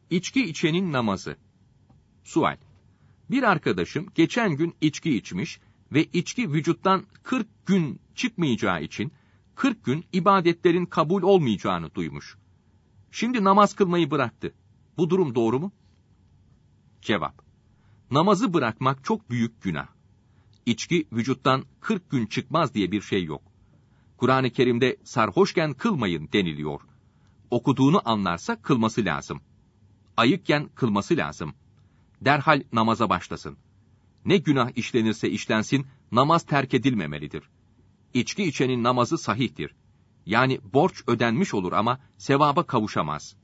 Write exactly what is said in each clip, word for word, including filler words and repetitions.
İçki içenin namazı. Sual. Bir arkadaşım geçen gün içki içmiş ve içki vücuttan kırk gün çıkmayacağı için kırk gün ibadetlerin kabul olmayacağını duymuş. Şimdi namaz kılmayı bıraktı. Bu durum doğru mu? Cevap. Namazı bırakmak çok büyük günah. İçki vücuttan kırk gün çıkmaz diye bir şey yok. Kur'an-ı Kerim'de sarhoşken kılmayın deniliyor. Okuduğunu anlarsa kılması lazım. Ayıkken kılması lazım. Derhal namaza başlasın. Ne günah işlenirse işlensin, namaz terk edilmemelidir. İçki içenin namazı sahihtir. Yani borç ödenmiş olur ama sevaba kavuşamaz.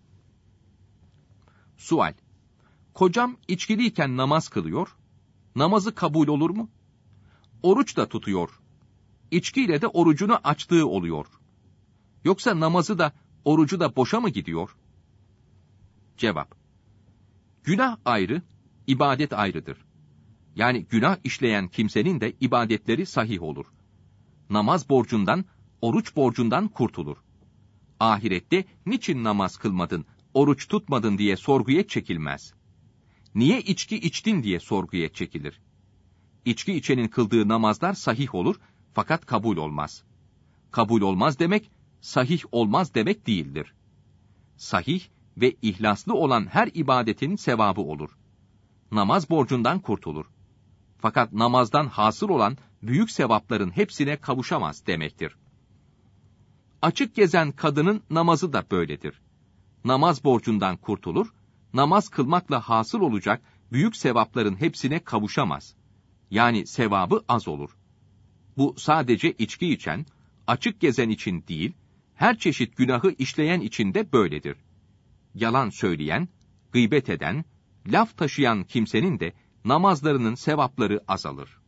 Sual. Kocam içkiliyken namaz kılıyor, namazı kabul olur mu? Oruç da tutuyor. İçkiyle de orucunu açtığı oluyor. Yoksa namazı da, orucu da boşa mı gidiyor? Cevap. Günah ayrı, ibadet ayrıdır. Yani günah işleyen kimsenin de ibadetleri sahih olur. Namaz borcundan, oruç borcundan kurtulur. Ahirette niçin namaz kılmadın, oruç tutmadın diye sorguya çekilmez. Niye içki içtin diye sorguya çekilir. İçki içenin kıldığı namazlar sahih olur fakat kabul olmaz. Kabul olmaz demek, sahih olmaz demek değildir. Sahih ve ihlaslı olan her ibadetin sevabı olur. Namaz borcundan kurtulur. Fakat namazdan hasıl olan büyük sevapların hepsine kavuşamaz demektir. Açık gezen kadının namazı da böyledir. Namaz borcundan kurtulur, namaz kılmakla hasıl olacak büyük sevapların hepsine kavuşamaz. Yani sevabı az olur. Bu sadece içki içen, açık gezen için değil, her çeşit günahı işleyen için de böyledir. Yalan söyleyen, gıybet eden, laf taşıyan kimsenin de namazlarının sevapları azalır.